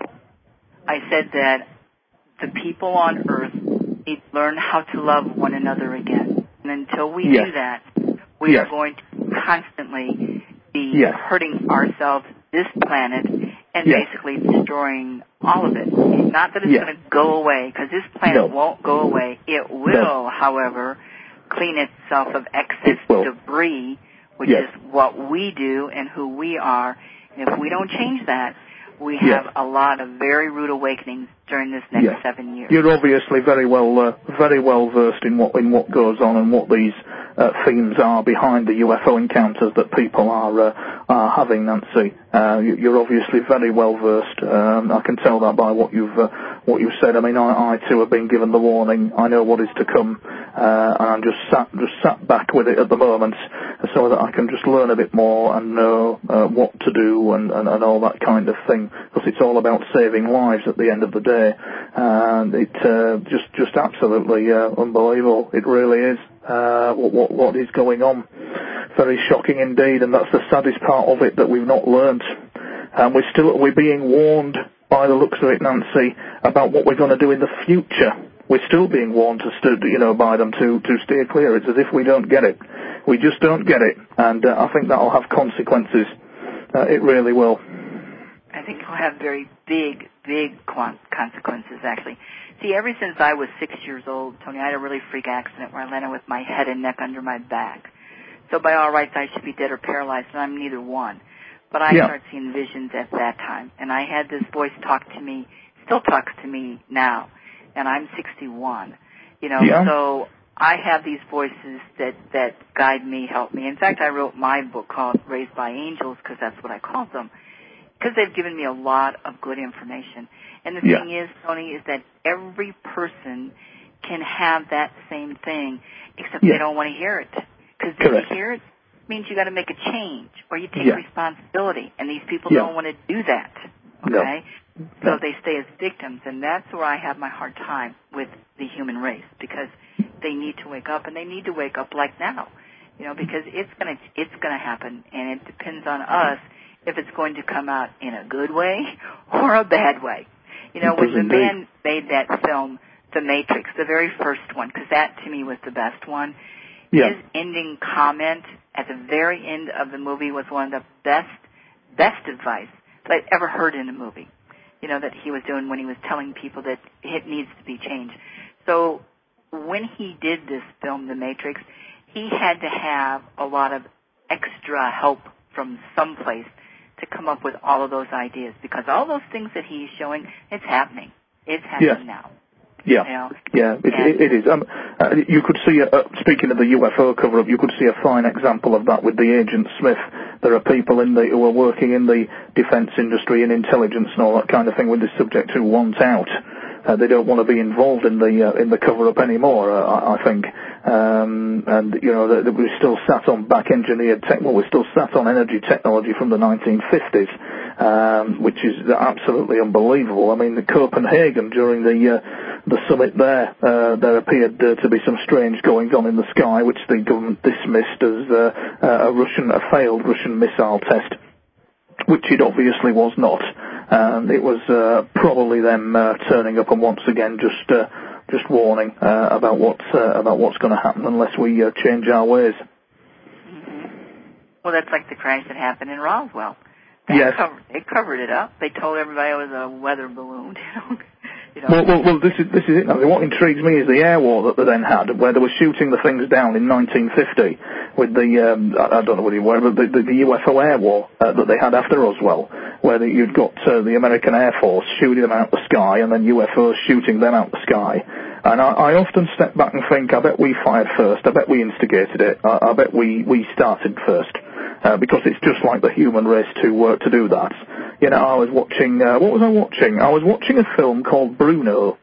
B: I
A: said that the people on Earth need to learn how to love one another again. And until we do that, we are going to constantly be hurting ourselves, this planet, and basically destroying all of it. Not that it's going to go away, because this planet won't go away. It will, however, clean itself of excess debris, which is what we do and who we are. And if we don't change that, we have a lot of very rude awakenings during this next 7 years.
B: You're obviously very well versed in what goes on and what these themes are behind the UFO encounters that people are having, Nancy. You're obviously very well versed. I can tell that by what you've said. I mean, I too have been given the warning. I know what is to come, and I'm just sat back with it at the moment, so that I can just learn a bit more and know what to do and all that kind of thing. Because it's all about saving lives at the end of the day, and it just absolutely unbelievable. It really is. What is going on? Very shocking indeed, and that's the saddest part of it, that we've not learned, and we're being warned by the looks of it, Nancy, about what we're going to do in the future. We're still being warned by them to steer clear. It's as if we don't get it. We just don't get it, and I think that'll have consequences. It really will.
A: I think it'll have very big consequences, actually. See, ever since I was 6 years old, Tony, I had a really freak accident where I landed with my head and neck under my back. So by all rights, I should be dead or paralyzed, and I'm neither one. But I started seeing visions at that time, and I had this voice talk to me, still talks to me now, and I'm 61. So I have these voices that guide me, help me. In fact, I wrote my book called Raised by Angels, because that's what I called them, because they've given me a lot of good information. And the thing is, Tony, is that every person can have that same thing, except they don't want to hear it. Because if you hear it, it means you got to make a change, or you take responsibility. And these people don't want to do that, okay? No. So they stay as victims, and that's where I have my hard time with the human race, because they need to wake up, and they need to wake up like now, because it's gonna happen, and it depends on us if it's going to come out in a good way or a bad way. When the man made that film, The Matrix, the very first one, because that to me was the best one, his ending comment at the very end of the movie was one of the best advice that I've ever heard in a movie, that he was doing when he was telling people that it needs to be changed. So when he did this film, The Matrix, he had to have a lot of extra help from someplace to come up with all of those ideas, because all those things that he's showing, it's happening. It's happening now. It is. You could see, speaking of the UFO cover-up, you could see a fine example of that with the Agent Smith. There are people who are working in the defense industry and intelligence and all that kind of thing with this subject who want out. They don't want to be involved in the cover-up anymore, I think. We're still sat on back-engineered we're still sat on energy technology from the 1950s, which is absolutely unbelievable. I mean, in Copenhagen, during the summit there appeared to be some strange goings on in the sky, which the government dismissed as a failed Russian missile test, which it obviously was not. It was probably them turning up and once again just warning about what's going to happen unless we change our ways. Mm-hmm. Well, that's like the crash that happened in Roswell. They covered it up. They told everybody it was a weather balloon.
B: Well, this is it now. What intrigues me is the air war that they then had, where they were shooting the things down in 1950 with the, I don't know what you were, but the UFO air war that they had after Roswell, where you'd got the American Air Force shooting them out the sky and then UFOs shooting them out the sky. And I often step back and think, I bet we fired first, I bet we instigated it, I bet we started first. Because it's just like the human race to do that. I was watching, what was I watching? I was watching a film called Bruno,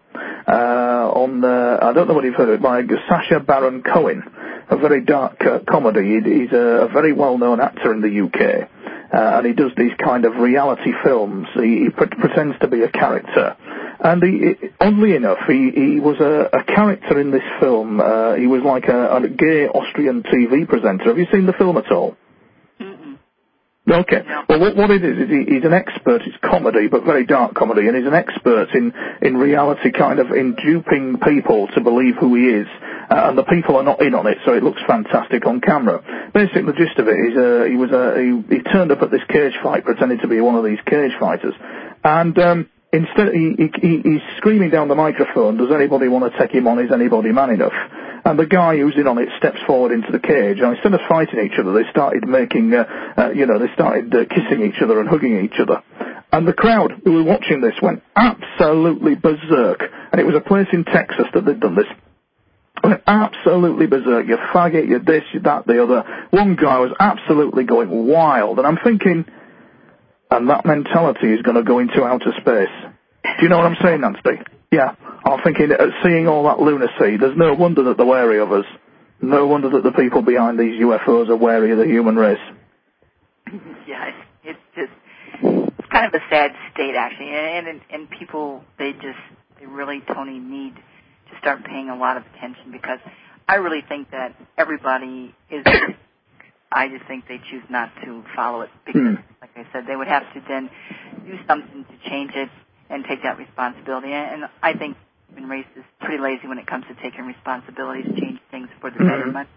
B: I don't know what you've heard of it, by Sacha Baron Cohen, a very dark comedy. He's a very well-known actor in the UK, and he does these kind of reality films. He pretends to be a character. And oddly enough, he was a character in this film. He was like a gay Austrian TV presenter. Have you seen the film at all? Okay. Well, what it is he's an expert. It's comedy, but very dark comedy, and he's an expert in reality, kind of in duping people to believe who he is, and the people are not in on it, so it looks fantastic on camera. Basically, the gist of it is he turned up at this cage fight pretending to be one of these cage fighters, and instead he's screaming down the microphone, does anybody want to take him on? Is anybody man enough? And the guy who's in on it steps forward into the cage, and instead of fighting each other, they started making, they started kissing each other and hugging each other. And the crowd who were watching this went absolutely berserk. And it was a place in Texas that they'd done this. Went absolutely berserk. You faggot, you this, you that, the other. One guy was absolutely going wild. And I'm thinking, and that mentality is going to go into outer space. Do you know what I'm saying, Nancy? Yeah. I'm thinking, seeing all that lunacy, there's no wonder that they're wary of us. No wonder that the people behind these UFOs are wary of the human race.
A: Yeah, it's kind of a sad state, actually. And people, they really, Tony, need to start paying a lot of attention, because I really think that everybody is, I just think they choose not to follow it, because, like I said, they would have to then do something to change it and take that responsibility. And I think the human race is pretty lazy when it comes to taking responsibility to change things for the betterment.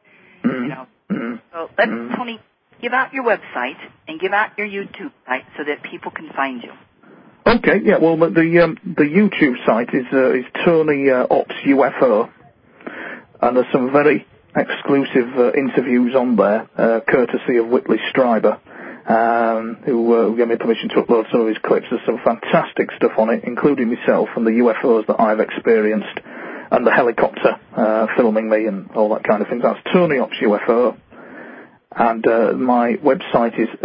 A: So let's, Tony, give out your website and give out your YouTube site so that people can find you.
B: Okay, yeah. Well, the YouTube site is Tony Ops UFO, and there's some very exclusive interviews on there, courtesy of Whitley Strieber, who gave me permission to upload some of his clips. There's some fantastic stuff on it, including myself and the UFOs that I've experienced, and the helicopter filming me and all that kind of thing. That's Tony Ops UFO, and my website is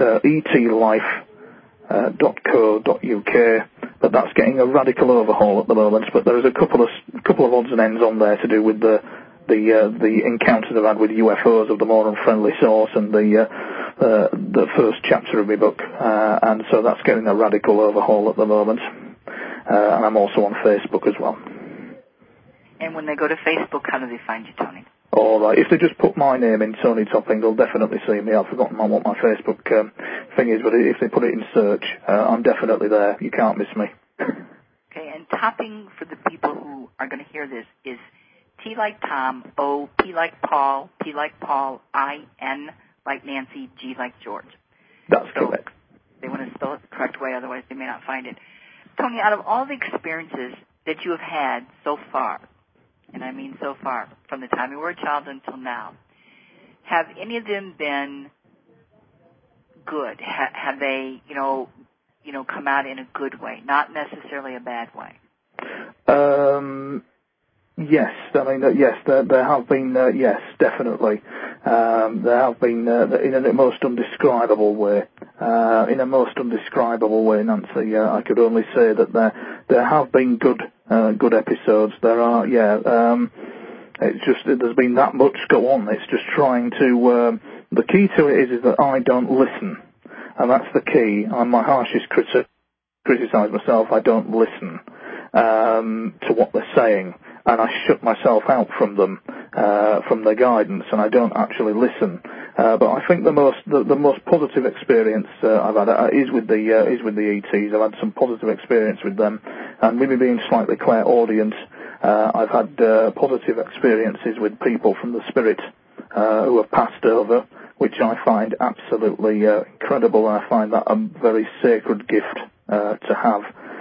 B: etlife.co.uk, but that's getting a radical overhaul at the moment. But there's a couple of odds and ends on there to do with the encounters I've had with UFOs of the more unfriendly sort, and the first chapter of my book, and so that's getting a radical overhaul at the moment. And I'm also on Facebook as well.
A: And when they go to Facebook, how do they find you, Tony?
B: All right. If they just put my name in, Tony Topping, they'll definitely see me. I've forgotten what my Facebook thing is, but if they put it in search, I'm definitely there. You can't miss me.
A: Okay, and Topping, for the people who are going to hear this, is T like Tom, O, P like Paul, P like Paul, I, N like Nancy, G like George.
B: That's correct.
A: They want to spell it the correct way, otherwise they may not find it. Tony, out of all the experiences that you have had so far, and I mean so far, from the time you were a child until now, have any of them been good? Have they, come out in a good way, not necessarily a bad way?
B: Yes, I mean, yes, there have been, yes, definitely. There have been, in a most undescribable way. In a most undescribable way, Nancy, I could only say that there have been good episodes. There are, it's just, there's been that much go on. It's just trying to, the key to it is that I don't listen. And that's the key. I'm my harshest criticize myself. I don't listen, to what they're saying. And I shut myself out from them, from their guidance, and I don't actually listen. But I think the most positive experience I've had is with the ETs. I've had some positive experience with them, and with me being slightly clairaudient, I've had positive experiences with people from the spirit who have passed over, which I find absolutely incredible. I find that a very sacred gift to have.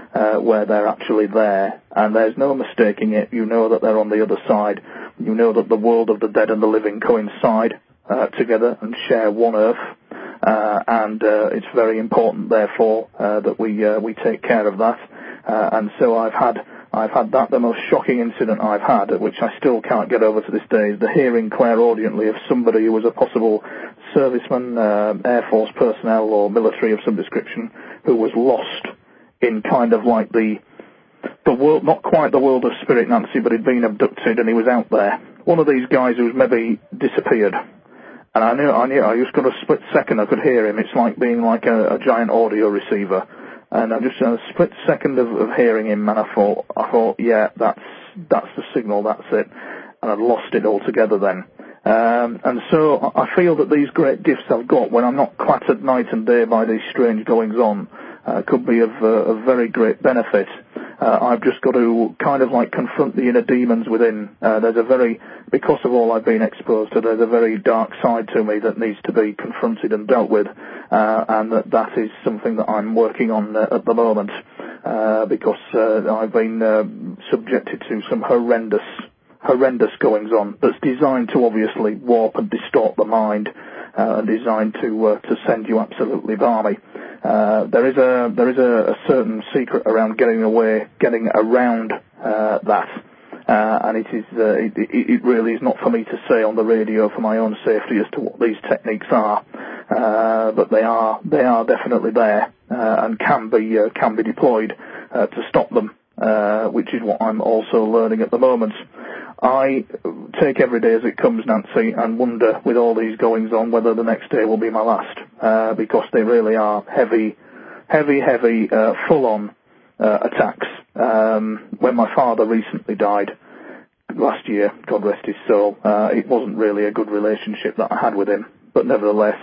B: where they're actually there, and there's no mistaking it. You know that they're on the other side. You know that the world of the dead and the living coincide together and share one earth, and it's very important, therefore, that we take care of that. And so I've had that. The most shocking incident I've had, which I still can't get over to this day, is the hearing clairaudiently of somebody who was a possible serviceman, Air Force personnel or military of some description, who was lost in kind of like the world, not quite the world of spirit, Nancy, but he'd been abducted and he was out there. One of these guys who's maybe disappeared. And I knew, I just got a split second I could hear him. It's like being like a giant audio receiver. And I just had a split second of hearing him, and I thought, yeah, that's the signal, that's it. And I'd lost it altogether then. And so I feel that these great gifts I've got, when I'm not clattered night and day by these strange goings on, could be of very great benefit. I've just got to kind of like confront the inner demons within. Because of all I've been exposed to, there's a very dark side to me that needs to be confronted and dealt with, and that is something that I'm working on at the moment, because I've been subjected to some horrendous goings on that's designed to obviously warp and distort the mind, and designed to send you absolutely balmy. There is a certain secret around getting around that, and it really is not for me to say on the radio for my own safety as to what these techniques are, but they are definitely there, and can be deployed to stop them, which is what I'm also learning at the moment. I take every day as it comes, Nancy, and wonder, with all these goings on, whether the next day will be my last, because they really are heavy, full-on attacks. When my father recently died last year, God rest his soul, it wasn't really a good relationship that I had with him, but nevertheless,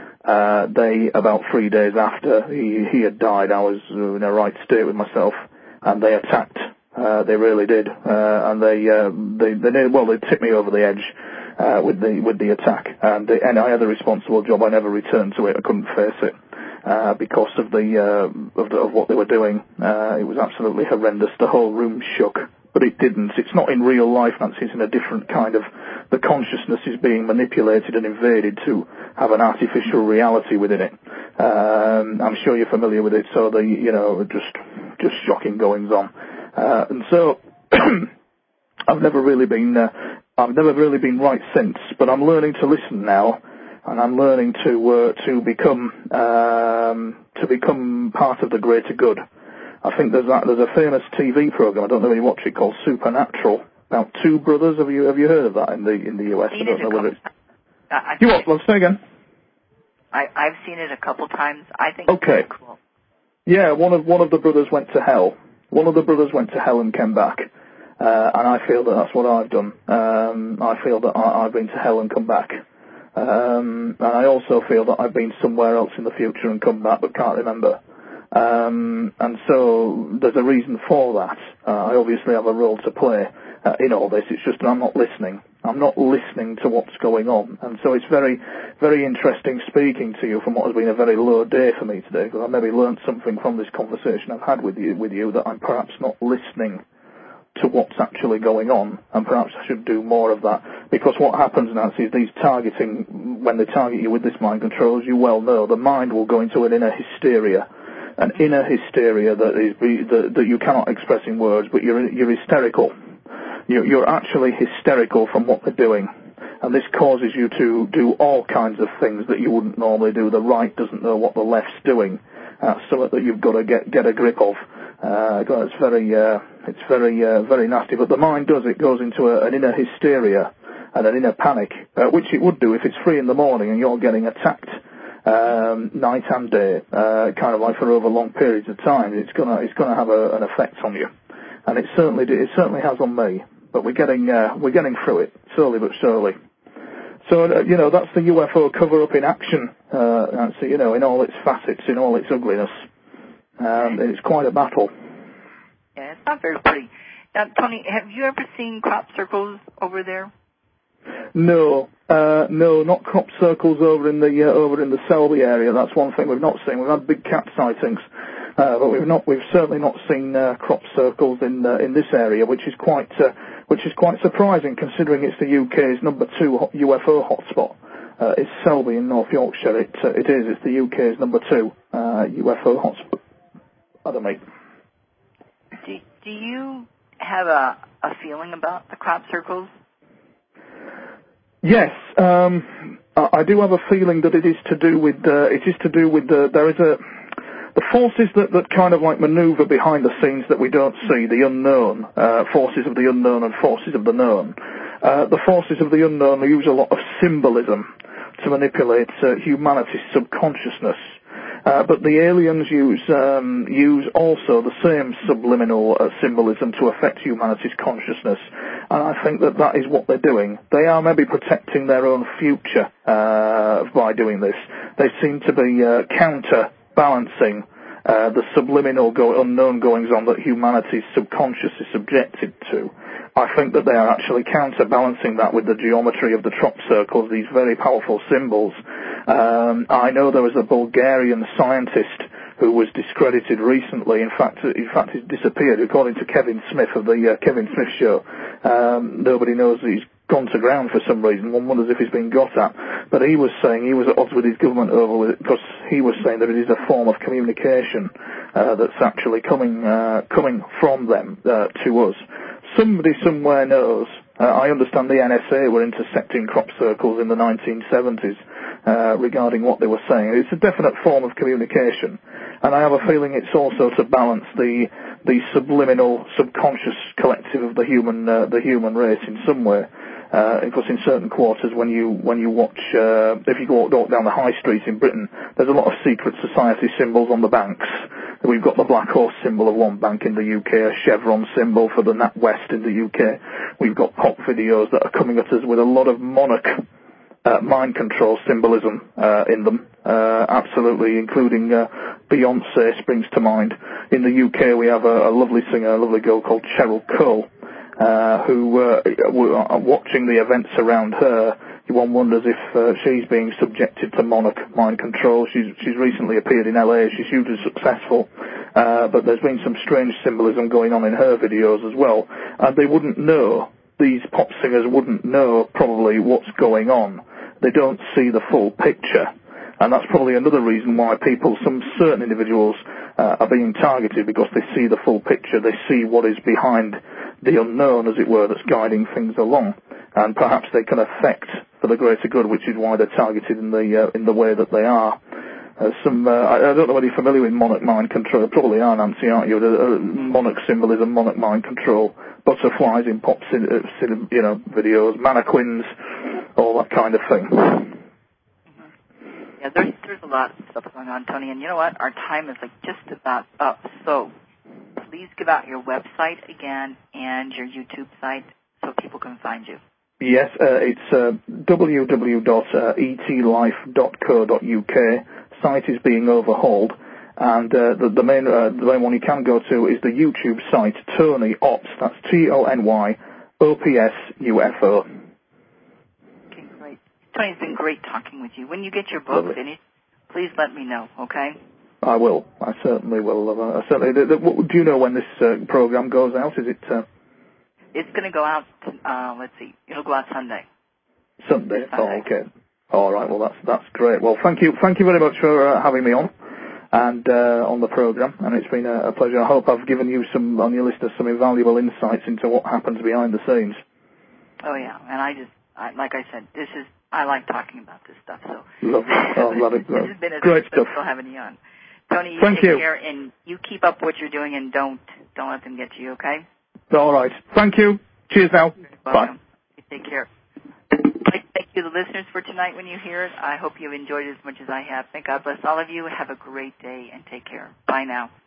B: about 3 days after he had died, I was in a right state with myself, and they attacked. They really did, and they tipped me over the edge with the attack, and I had a responsible job. I never returned to it. I couldn't face it because of what they were doing. It was absolutely horrendous. The whole room shook, but it didn't. It's not in real life, Nancy. It's in a different kind of. The consciousness is being manipulated and invaded to have an artificial reality within it. I'm sure you're familiar with it. So just shocking goings on. And so I've never really been right since, but I'm learning to listen now, and I'm learning to become part of the greater good. I think there's a famous TV program, I don't know if you watch it, called Supernatural, about two brothers. Have you heard of that in the US? I don't know whether it's. You what? Let's say again.
A: I've seen it a couple times. I think it's
B: okay.
A: Cool.
B: Yeah, one of the brothers went to hell. One of the brothers went to hell and came back, and I feel that that's what I've done. I feel that I've been to hell and come back, and I also feel that I've been somewhere else in the future and come back, but can't remember. And so there's a reason for that. I obviously have a role to play in all this. It's just that I'm not listening. I'm not listening to what's going on. And so it's very, very interesting speaking to you from what has been a very low day for me today, because I maybe learned something from this conversation I've had with you that I'm perhaps not listening to what's actually going on, and perhaps I should do more of that. Because what happens, Nancy, is when they target you with this mind control, as you well know, the mind will go into an inner hysteria that you cannot express in words, but you're hysterical. You're actually hysterical from what they're doing, and this causes you to do all kinds of things that you wouldn't normally do. The right doesn't know what the left's doing, something that you've got to get a grip of. It's very nasty. But the mind does. It goes into an inner hysteria and an inner panic, which it would do if it's 3 a.m. and you're getting attacked night and day, kind of like for over long periods of time. It's gonna have an effect on you, and it certainly has on me. But we're getting through it slowly but surely. So that's the UFO cover-up in action, Nancy. In all its facets, in all its ugliness. It's quite a battle.
A: Yeah, it's not very pretty. Now, Tony, have you ever seen crop circles over there?
B: No, not crop circles over in the Selby area. That's one thing we've not seen. We've had big cat sightings, But we've certainly not seen crop circles in this area, which is quite surprising considering it's the UK's number 2 UFO hotspot. It's Selby in North Yorkshire. It's the UK's number 2 UFO hotspot. Pardon me.
A: Do you have a feeling about the crop circles?
B: Yes, I do have a feeling that it is to do with the forces that kind of like maneuver behind the scenes that we don't see, the unknown, forces of the unknown and forces of the known. The forces of the unknown use a lot of symbolism to manipulate humanity's subconsciousness. But the aliens use also the same subliminal symbolism to affect humanity's consciousness. And I think that is what they're doing. They are maybe protecting their own future by doing this. They seem to be counterbalancing the subliminal unknown goings-on that humanity's subconscious is subjected to. I think that they are actually counterbalancing that with the geometry of the crop circles, these very powerful symbols. I know there was a Bulgarian scientist who was discredited recently. In fact, he's disappeared, according to Kevin Smith of the Kevin Smith Show. Nobody knows that he's gone to ground for some reason. One wonders if he's been got at. But he was saying he was at odds with his government over it because he was saying that it is a form of communication that's actually coming from them to us. Somebody somewhere knows. I understand the NSA were intercepting crop circles in the 1970s regarding what they were saying. It's a definite form of communication, and I have a feeling it's also to balance the subliminal, subconscious collective of the human race in some way. Because in certain quarters, when you watch, if you go down the high streets in Britain, there's a lot of secret society symbols on the banks. We've got the Black Horse symbol of one bank in the UK, a chevron symbol for the NatWest in the UK. We've got pop videos that are coming at us with a lot of monarch mind control symbolism in them, absolutely, including Beyonce springs to mind. In the UK, we have a lovely singer, a lovely girl called Cheryl Cole, who, watching the events around her, one wonders if she's being subjected to monarch mind control. She's recently appeared in LA. She's hugely successful, but there's been some strange symbolism going on in her videos as well. And they wouldn't know, these pop singers wouldn't know probably what's going on. They don't see the full picture. And that's probably another reason why some certain individuals are being targeted, because they see the full picture. They see what is behind the unknown, as it were, that's guiding things along. And perhaps they can affect for the greater good, which is why they're targeted in the way that they are. I don't know whether you're familiar with monarch mind control. You probably are, Nancy, aren't you? Monarch symbolism, monarch mind control, butterflies in pop videos, mannequins, all that kind of thing.
A: Yeah, there's a lot of stuff going on, Tony, and you know what? Our time is just about up. So please give out your website again and your YouTube site so people can find you.
B: Yes, it's www.etlife.co.uk. Site is being overhauled, and the main one you can go to is the YouTube site Tony Ops. That's TonyOps UFO.
A: Okay, great. Tony, it's been great talking with you. When you get your book finished, please let me know. Okay?
B: I will. I certainly will. Do you know when this program goes out? Is it?
A: It's going to go out. Let's see. It'll go out Sunday.
B: Sunday. Oh, okay. All right. Well, that's great. Well, thank you very much for having me on and on the program, and it's been a pleasure. I hope I've given you on your listeners some invaluable insights into what happens behind the scenes.
A: Oh yeah, and like I said, I like talking about this stuff. So
B: lovely.
A: This has been a
B: great stuff.
A: having you on. Tony,
B: thank
A: take
B: you.
A: care, and you keep up what you're doing, and don't let them get to you. Okay?
B: All right. Thank you. Cheers now. Bye.
A: You take care. Thank you, the listeners, for tonight. When you hear it, I hope you enjoyed it as much as I have. Thank God bless all of you. Have a great day and take care. Bye now.